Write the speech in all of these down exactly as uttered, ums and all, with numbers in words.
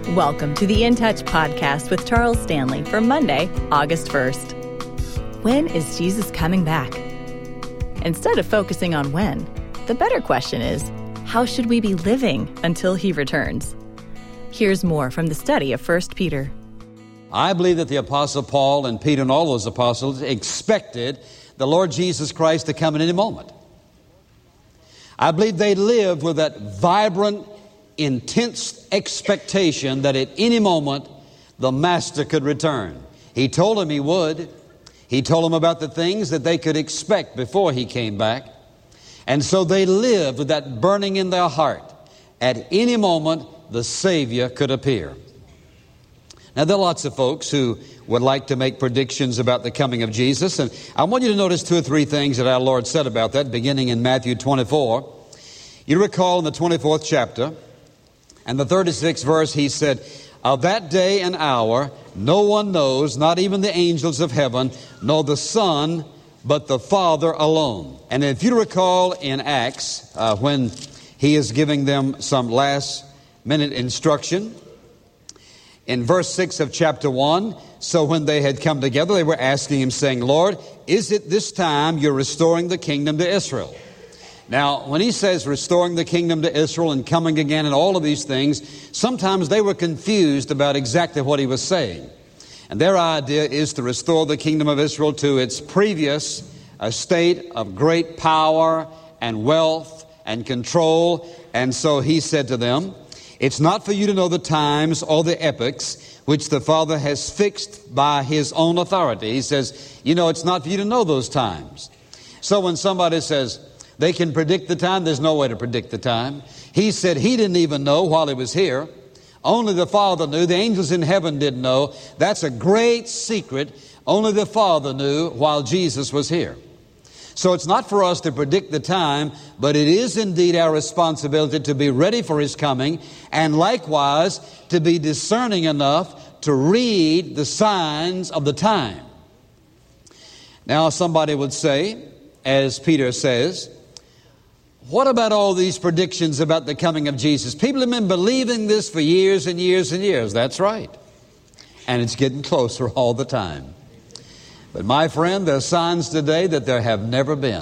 Welcome to the In Touch podcast with Charles Stanley for Monday, August first. When is Jesus coming back? Instead of focusing on when, the better question is, how should we be living until he returns? Here's more from the study of First Peter. I believe that the Apostle Paul and Peter and all those apostles expected the Lord Jesus Christ to come at any moment. I believe they lived with that vibrant, intense expectation that at any moment the Master could return. He told them he would. He told them about the things that they could expect before he came back. And so they lived with that burning in their heart. At any moment, the Savior could appear. Now, there are lots of folks who would like to make predictions about the coming of Jesus. And I want you to notice two or three things that our Lord said about that, beginning in Matthew twenty-four. You recall in the twenty-fourth chapter and the thirty-sixth verse, he said, "Of that day and hour no one knows, not even the angels of heaven, nor the Son, but the Father alone." And if you recall in Acts, uh, when he is giving them some last minute instruction, in verse six of chapter one, "So when they had come together, they were asking him, saying, Lord, is it this time you're restoring the kingdom to Israel?" Now, when he says restoring the kingdom to Israel and coming again and all of these things, sometimes they were confused about exactly what he was saying. And their idea is to restore the kingdom of Israel to its previous uh, state of great power and wealth and control. And so he said to them, "It's not for you to know the times or the epochs which the Father has fixed by his own authority." He says, you know, it's not for you to know those times. So when somebody says they can predict the time, there's no way to predict the time. He said he didn't even know while he was here. Only the Father knew. The angels in heaven didn't know. That's a great secret. Only the Father knew while Jesus was here. So it's not for us to predict the time, but it is indeed our responsibility to be ready for his coming, and likewise to be discerning enough to read the signs of the time. Now somebody would say, as Peter says, what about all these predictions about the coming of Jesus? People have been believing this for years and years and years. That's right. And it's getting closer all the time. But my friend, there are signs today that there have never been.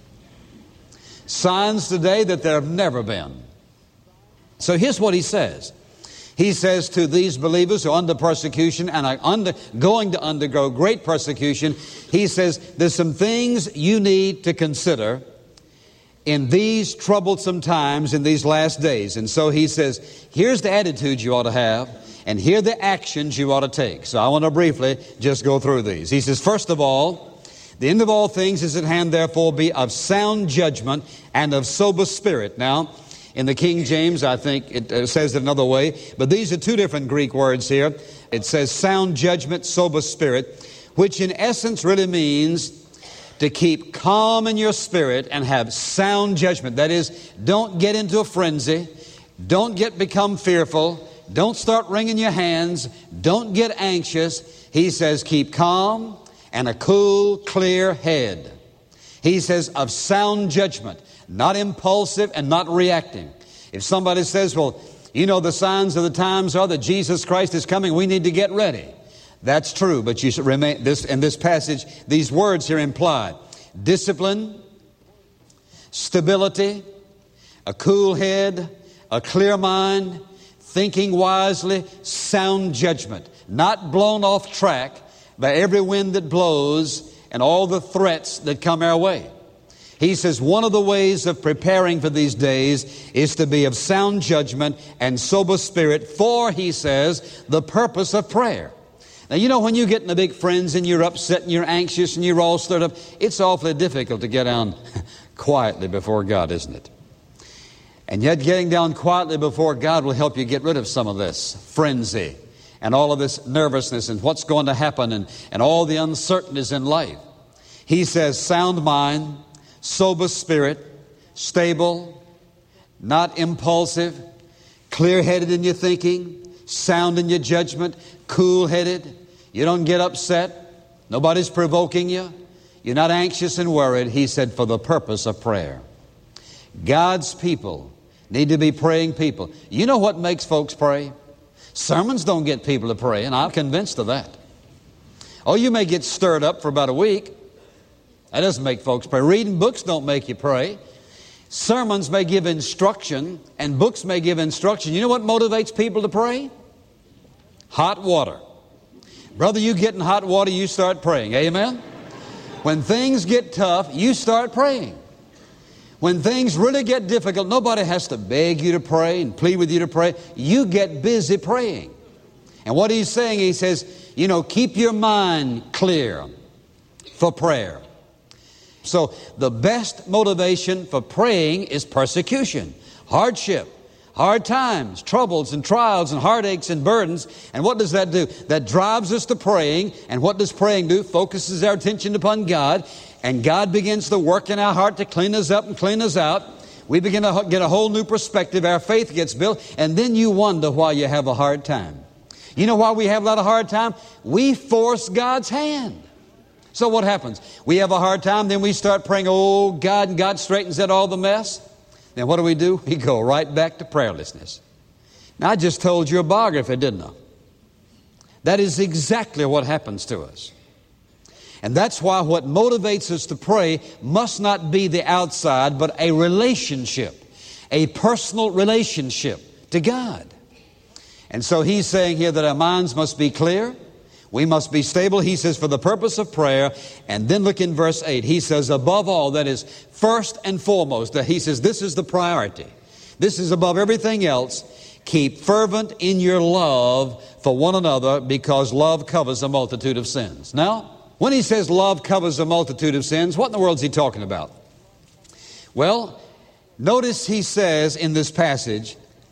Signs today that there have never been. So here's what he says. He says to these believers who are under persecution and are under, going to undergo great persecution, he says, there's some things you need to consider in these troublesome times, in these last days. And so he says, here's the attitude you ought to have, and here are the actions you ought to take. So I want to briefly just go through these. He says, first of all, the end of all things is at hand, therefore be of sound judgment and of sober spirit. Now, in the King James, I think it uh, says it another way, but these are two different Greek words here. It says sound judgment, sober spirit, which in essence really means to keep calm in your spirit and have sound judgment. That is, don't get into a frenzy. Don't get become fearful. Don't start wringing your hands. Don't get anxious. He says keep calm and a cool, clear head. He says of sound judgment, not impulsive and not reacting. If somebody says, well, you know, the signs of the times are that Jesus Christ is coming, we need to get ready. That's true, but you should remain, this, in this passage, these words here imply discipline, stability, a cool head, a clear mind, thinking wisely, sound judgment, not blown off track by every wind that blows and all the threats that come our way. He says one of the ways of preparing for these days is to be of sound judgment and sober spirit for, he says, the purpose of prayer. Now, you know, when you get in a big frenzy and you're upset and you're anxious and you're all stirred up, it's awfully difficult to get down quietly before God, isn't it? And yet getting down quietly before God will help you get rid of some of this frenzy and all of this nervousness and what's going to happen and, and all the uncertainties in life. He says sound mind, sober spirit, stable, not impulsive, clear-headed in your thinking, sound in your judgment, cool-headed. You don't get upset. Nobody's provoking you. You're not anxious and worried. He said, for the purpose of prayer. God's people need to be praying people. You know what makes folks pray? Sermons don't get people to pray, and I'm convinced of that. Oh, you may get stirred up for about a week. That doesn't make folks pray. Reading books don't make you pray. Sermons may give instruction, and books may give instruction. You know what motivates people to pray? Hot water. Brother, you get in hot water, you start praying. Amen? When things get tough, you start praying. When things really get difficult, nobody has to beg you to pray and plead with you to pray. You get busy praying. And what he's saying, he says, you know, keep your mind clear for prayer. So the best motivation for praying is persecution, hardship, hard times, troubles and trials and heartaches and burdens. And what does that do? That drives us to praying. And what does praying do? Focuses our attention upon God. And God begins to work in our heart to clean us up and clean us out. We begin to get a whole new perspective. Our faith gets built. And then you wonder why you have a hard time. You know why we have a lot of hard time? We force God's hand. So what happens? We have a hard time, then we start praying, oh God, and God straightens out all the mess. Then what do we do? We go right back to prayerlessness. Now, I just told you a biography, didn't I? That is exactly what happens to us. And that's why what motivates us to pray must not be the outside, but a relationship, a personal relationship to God. And so he's saying here that our minds must be clear. We must be stable, he says, for the purpose of prayer. And then look in verse eight. He says, above all, that is first and foremost, that he says, this is the priority. This is above everything else. Keep fervent in your love for one another, because love covers a multitude of sins. Now, when he says love covers a multitude of sins, what in the world is he talking about? Well, notice he says in this passage,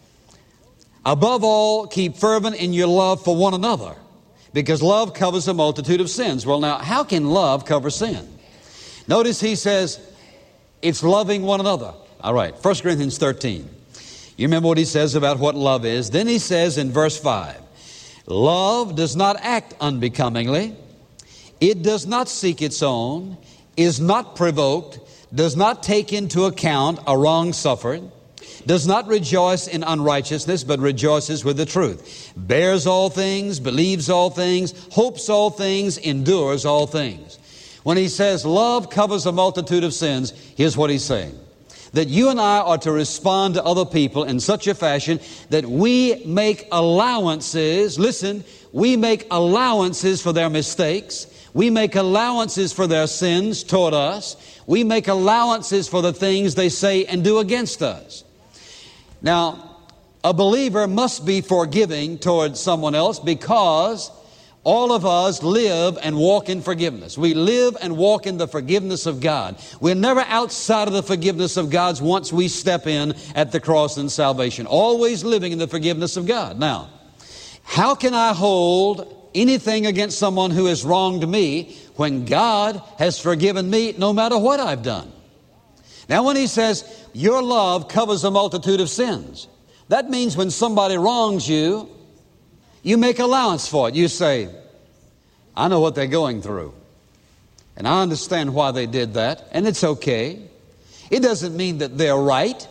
above all, keep fervent in your love for one another, because love covers a multitude of sins. Well, now, how can love cover sin? Notice he says, it's loving one another. All right, First Corinthians thirteen. You remember what he says about what love is. Then he says in verse five, love does not act unbecomingly. It does not seek its own, is not provoked, does not take into account a wrong suffered, does not rejoice in unrighteousness, but rejoices with the truth, bears all things, believes all things, hopes all things, endures all things. When he says love covers a multitude of sins, here's what he's saying. That you and I are to respond to other people in such a fashion that we make allowances, listen, we make allowances for their mistakes. We make allowances for their sins toward us. We make allowances for the things they say and do against us. Now, a believer must be forgiving toward someone else, because all of us live and walk in forgiveness. We live and walk in the forgiveness of God. We're never outside of the forgiveness of God's once we step in at the cross and salvation. Always living in the forgiveness of God. Now, how can I hold anything against someone who has wronged me when God has forgiven me no matter what I've done? Now, when he says, your love covers a multitude of sins, that means when somebody wrongs you, you make allowance for it. You say, I know what they're going through, and I understand why they did that, and it's okay. It doesn't mean that they're right.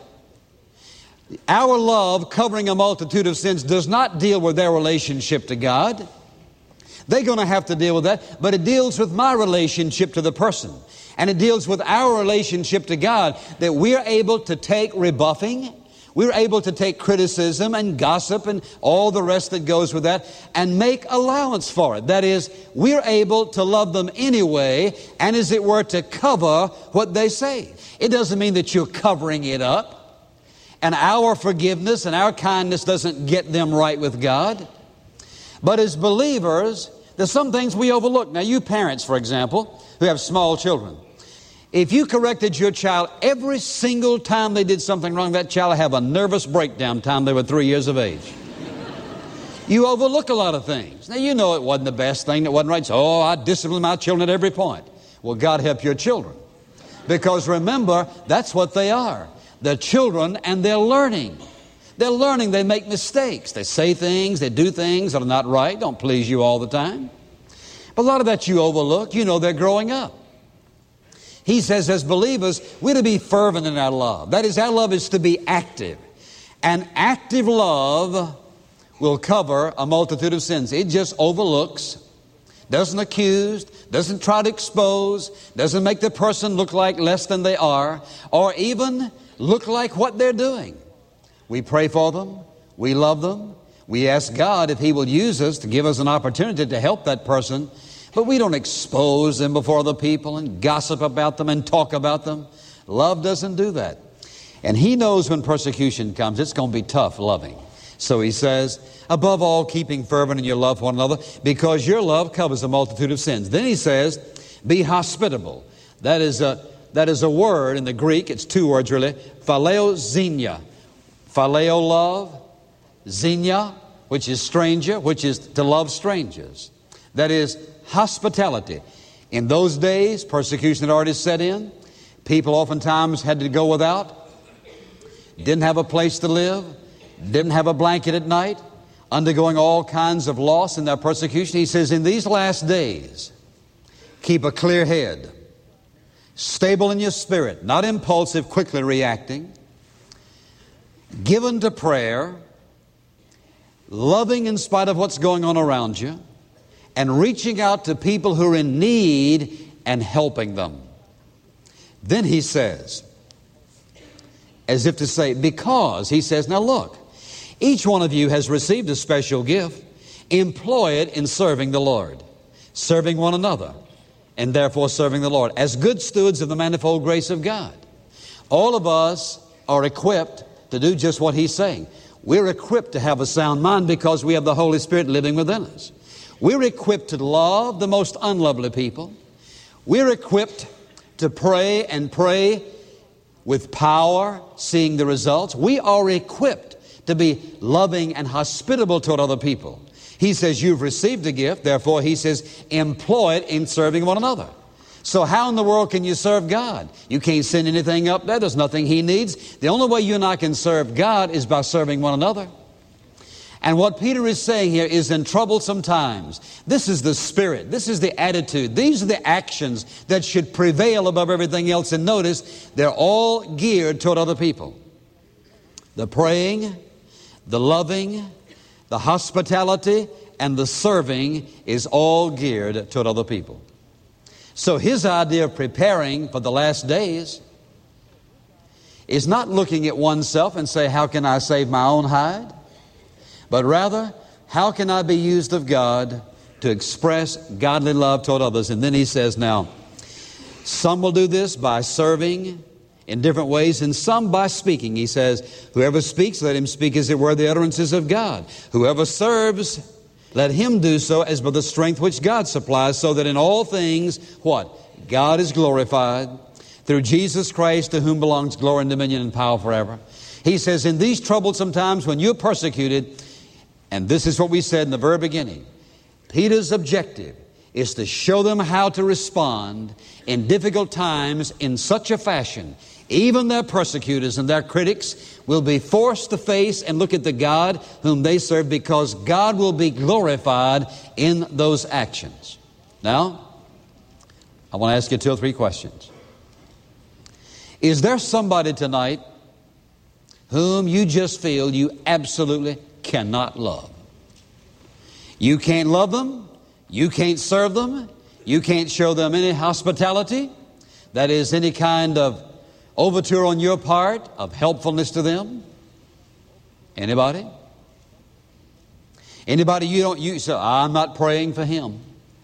Our love covering a multitude of sins does not deal with their relationship to God. They're going to have to deal with that, but it deals with my relationship to the person. And it deals with our relationship to God, that we're able to take rebuffing, we're able to take criticism and gossip and all the rest that goes with that, and make allowance for it. That is, we're able to love them anyway, and as it were, to cover what they say. It doesn't mean that you're covering it up, and our forgiveness and our kindness doesn't get them right with God. But as believers, there's some things we overlook. Now, you parents, for example, who have small children, if you corrected your child every single time they did something wrong, that child would have a nervous breakdown time they were three years of age. You overlook a lot of things. Now, you know it wasn't the best thing, that wasn't right. So, oh, I discipline my children at every point. Well, God help your children. Because remember, that's what they are. They're children, and they're learning. They're learning. They make mistakes. They say things, they do things that are not right, don't please you all the time. But a lot of that you overlook. You know they're growing up. He says, as believers, we're to be fervent in our love. That is, our love is to be active. And active love will cover a multitude of sins. It just overlooks, doesn't accuse, doesn't try to expose, doesn't make the person look like less than they are, or even look like what they're doing. We pray for them. We love them. We ask God if He will use us to give us an opportunity to help that person. But we don't expose them before the people and gossip about them and talk about them. Love doesn't do that. And He knows when persecution comes, it's going to be tough loving. So He says, above all, keeping fervent in your love for one another, because your love covers a multitude of sins. Then He says, be hospitable. That is a, that is a word in the Greek. It's two words really. Phileo xenia. Phileo love. Xenia, which is stranger, which is to love strangers. That is hospitality. In those days, persecution had already set in. People oftentimes had to go without, didn't have a place to live, didn't have a blanket at night, undergoing all kinds of loss in their persecution. He says, in these last days, keep a clear head, stable in your spirit, not impulsive, quickly reacting, given to prayer, loving in spite of what's going on around you, and reaching out to people who are in need and helping them. Then he says, as if to say, because, he says, now look, each one of you has received a special gift. Employ it in serving the Lord, serving one another, and therefore serving the Lord, as good stewards of the manifold grace of God. All of us are equipped to do just what he's saying. We're equipped to have a sound mind because we have the Holy Spirit living within us. We're equipped to love the most unlovely people. We're equipped to pray and pray with power, seeing the results. We are equipped to be loving and hospitable toward other people. He says, you've received a gift, therefore he says, employ it in serving one another. So how in the world can you serve God? You can't send anything up there. There's nothing He needs. The only way you and I can serve God is by serving one another. And what Peter is saying here is in troublesome times, this is the spirit, this is the attitude, these are the actions that should prevail above everything else. And notice, they're all geared toward other people. The praying, the loving, the hospitality, and the serving is all geared toward other people. So his idea of preparing for the last days is not looking at oneself and say, how can I save my own hide? But rather, how can I be used of God to express godly love toward others? And then he says, now, some will do this by serving in different ways, and some by speaking. He says, whoever speaks, let him speak as it were the utterances of God. Whoever serves, let him do so as by the strength which God supplies, so that in all things, what? God is glorified through Jesus Christ, to whom belongs glory and dominion and power forever. He says, in these troublesome times when you're persecuted, and this is what we said in the very beginning, Peter's objective is to show them how to respond in difficult times in such a fashion, even their persecutors and their critics will be forced to face and look at the God whom they serve, because God will be glorified in those actions. Now, I want to ask you two or three questions. Is there somebody tonight whom you just feel you absolutely cannot love? You can't love them. You can't serve them. You can't show them any hospitality. That is, any kind of overture on your part of helpfulness to them. Anybody? Anybody you don't, you say, I'm not praying for him.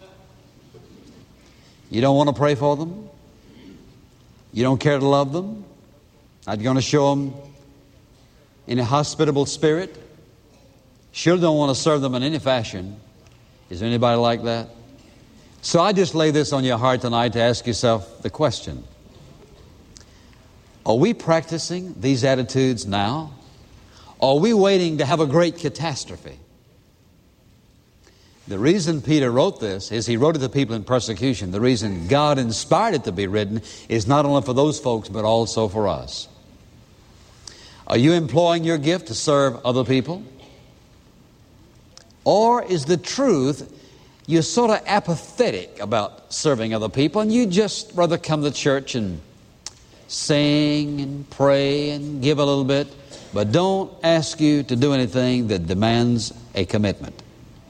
You don't want to pray for them? You don't care to love them? Are you going to show them in a hospitable spirit? Sure don't want to serve them in any fashion. Is there anybody like that? So I just lay this on your heart tonight to ask yourself the question. Are we practicing these attitudes now? Are we waiting to have a great catastrophe? The reason Peter wrote this is he wrote it to people in persecution. The reason God inspired it to be written is not only for those folks, but also for us. Are you employing your gift to serve other people? Or is the truth you're sort of apathetic about serving other people, and you just rather come to church and sing and pray and give a little bit, but don't ask you to do anything that demands a commitment.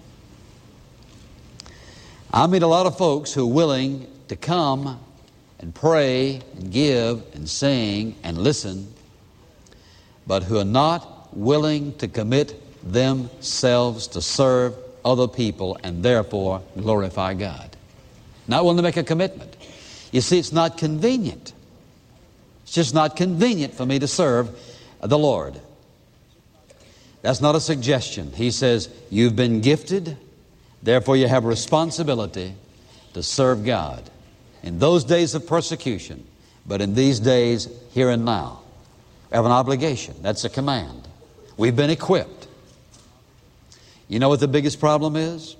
I meet a lot of folks who are willing to come and pray and give and sing and listen, but who are not willing to commit themselves to serve other people and therefore glorify God. Not willing to make a commitment. You see, it's not convenient. It's just not convenient for me to serve the Lord. That's not a suggestion. He says, you've been gifted, therefore you have a responsibility to serve God. In those days of persecution, but in these days, here and now, we have an obligation. That's a command. We've been equipped. You know what the biggest problem is?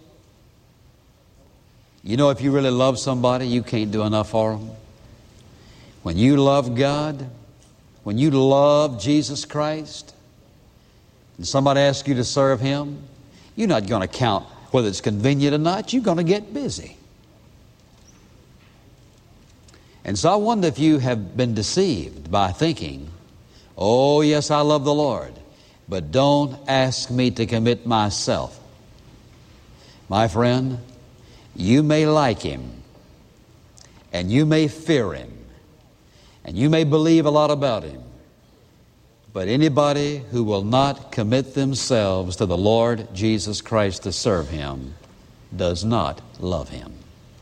You know, if you really love somebody, you can't do enough for them. When you love God, when you love Jesus Christ, and somebody asks you to serve Him, you're not going to count whether it's convenient or not. You're going to get busy. And so I wonder if you have been deceived by thinking, oh, yes, I love the Lord, but don't ask me to commit myself. My friend, you may like Him, and you may fear Him, and you may believe a lot about Him, but anybody who will not commit themselves to the Lord Jesus Christ to serve Him does not love Him.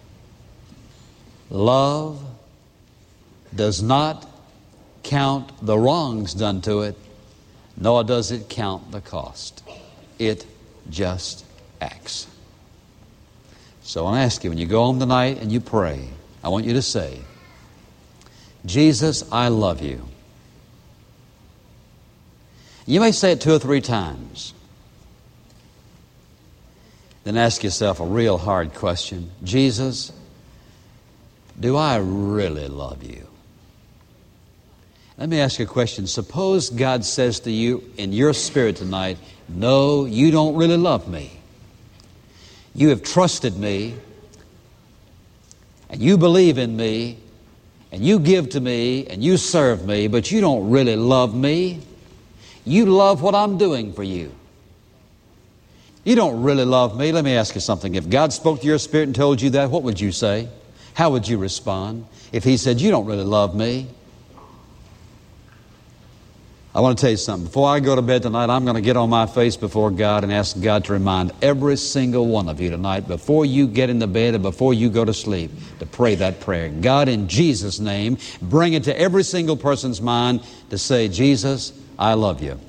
Love does not count the wrongs done to it, nor does it count the cost. It just acts. So I ask you, when you go home tonight and you pray, I want you to say, Jesus, I love you. You may say it two or three times. Then ask yourself a real hard question. Jesus, do I really love you? Let me ask you a question. Suppose God says to you in your spirit tonight, no, you don't really love me. You have trusted me, and you believe in me, and you give to me, and you serve me, but you don't really love me. You love what I'm doing for you. You don't really love me. Let me ask you something. If God spoke to your spirit and told you that, what would you say? How would you respond? If He said, you don't really love me. I want to tell you something. Before I go to bed tonight, I'm going to get on my face before God and ask God to remind every single one of you tonight, before you get in the bed and before you go to sleep, to pray that prayer. God, in Jesus' name, bring it to every single person's mind to say, Jesus, I love you.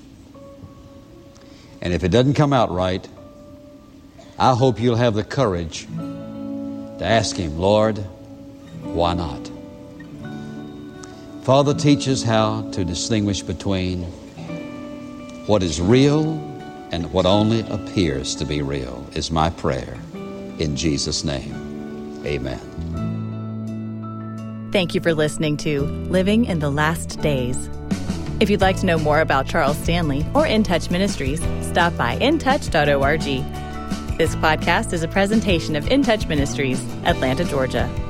And if it doesn't come out right, I hope you'll have the courage to ask Him, Lord, why not? Father, teach us how to distinguish between what is real and what only appears to be real, is my prayer. In Jesus' name, amen. Thank you for listening to Living in the Last Days. If you'd like to know more about Charles Stanley or In Touch Ministries, stop by in touch dot org. This podcast is a presentation of In Touch Ministries, Atlanta, Georgia.